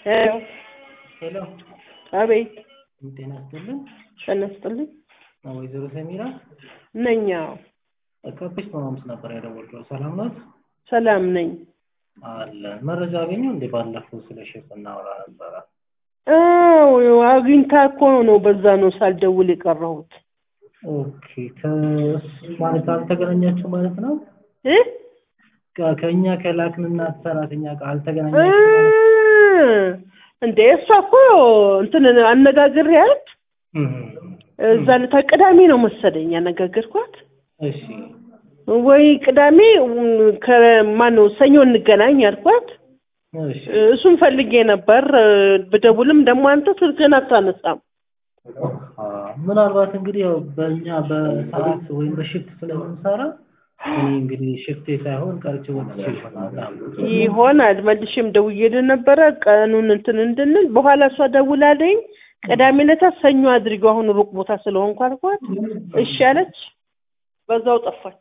Hello. ሄሎ አቤት። ጤና ይስጥልኝ። ጤና ይስጥልኝ። ወይዘሮ ሰሚራ ነኝ። ከፒስ ማምስ ነበር ያደወልኩት። ሰላም ናት? ሰላም ነኝ። አለ መረጃ አገኘው እንዴ? ባለፈው ስለ ሼፍ እናወራ ነበር። አግኝታ እኮ ነው በዛ ነው ሳልደውል የቀረሁት። ኦኬ ማለት አልተገናኛችሁ ማለት ነው? ከኛ ከላክንና ሰራተኛ ጋር አልተገናኛችሁ ማለት እንዴ? እሷ እኮ እንትን አነጋግሬያት እዛ ለተቀዳሚ ነው መሰለኝ ያነጋገርኳት። እሺ ወይ ቅዳሜ ከማነው ሰኞ እንገናኝ አልኳት። እሺ እሱን ፈልጌ ነበር በደውልም ደግሞ አንተ ስልክህን አታነሳም። ምናልባት እንግዲህ ያው በእኛ በሰዓት ወይም በሽፍት ስለምንሰራ እኔ እንግዲህ ሽፍቴ ሳይሆን ቀርቼ ወጥቼ ይሆናል። መልሼም ደውዬልህ ነበረ ቀኑን እንትን እንድንል በኋላ እሷ ደውላለኝ ቅዳሜ ዕለት ሰኞ አድርገው አሁን ሩቅ ቦታ ስለሆንኩ አልኳት። እሺ አለች። በዛው ጠፋች።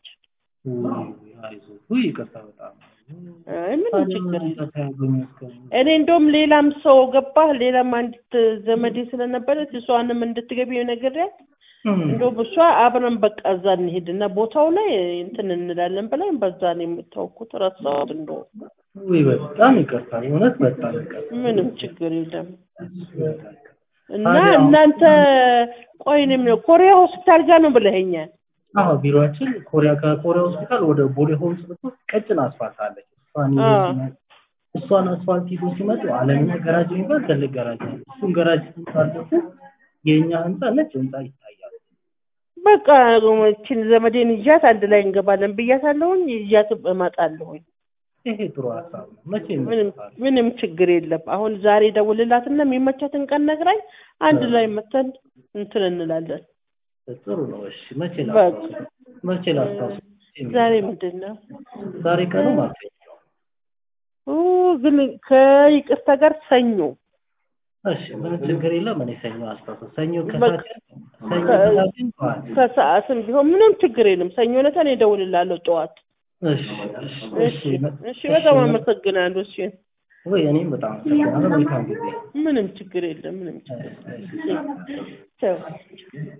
ውይ ይቅርታ በጣም ምን ችግር እኔ እንደውም ሌላም ሰው ገባህ ሌላም አንዲት ዘመዴ ስለነበረች እሷንም እንድትገቢ ነገርያት እንደውም እሷ አብረን በቃ እዛ እንሄድና ቦታው ላይ እንትን እንላለን ብለን በዛ ነው የምታውቁት። ረሳሁት እንደው ውይ በጣም ይቅርታ እውነት በጣም ይቅርታ። ምንም ችግር የለም። እና እናንተ ቆይንም ኮሪያ ሆስፒታል ጋር ነው ብለኸኛል? አዎ ቢሮአችን ኮሪያ ከኮሪያ ሆስፒታል ወደ ቦሌ ሆምስ ብትወስድ ቀጭን አስፋልት አለች። እሷን አስፋልት ይዞ ሲመጡ አለምኛ ገራጅ የሚባል ትልቅ ገራጅ አለ። እሱን ገራጅ ሲመጡ የኛ ህንጻ ነጭ ህንጻ ይታያል። በቃ እቺን ዘመዴን ይዣት አንድ ላይ እንገባለን ብያታለሁኝ። ይዣት እመጣለሁኝ። ይሄ ጥሩ ሀሳብ ነው። ምንም ችግር የለም። አሁን ዛሬ ደውልላትና የሚመቻትን ቀን ነግራኝ አንድ ላይ መተን እንትን እንላለን። ጥሩ ነው። እሺ መቼ ላስታውስ? ዛሬ ምንድን ነው? ዛሬ ቀኑ ማክሰኞ። ግን ከይቅርታ ጋር ሰኞ። እሺ ምንም ችግር የለም። እኔ ሰኞ አስታውስ። ሰኞ ከሰዓትም ቢሆን ምንም ችግር የለም። ሰኞ ዕለት እኔ እደውልልሃለሁ ጠዋት። እሺ በጣም አመሰግናለሁ። እሺ ወይ እኔም በጣም አመሰግናለሁ። መልካም ጊዜ። ምንም ችግር የለም። ምንም ችግር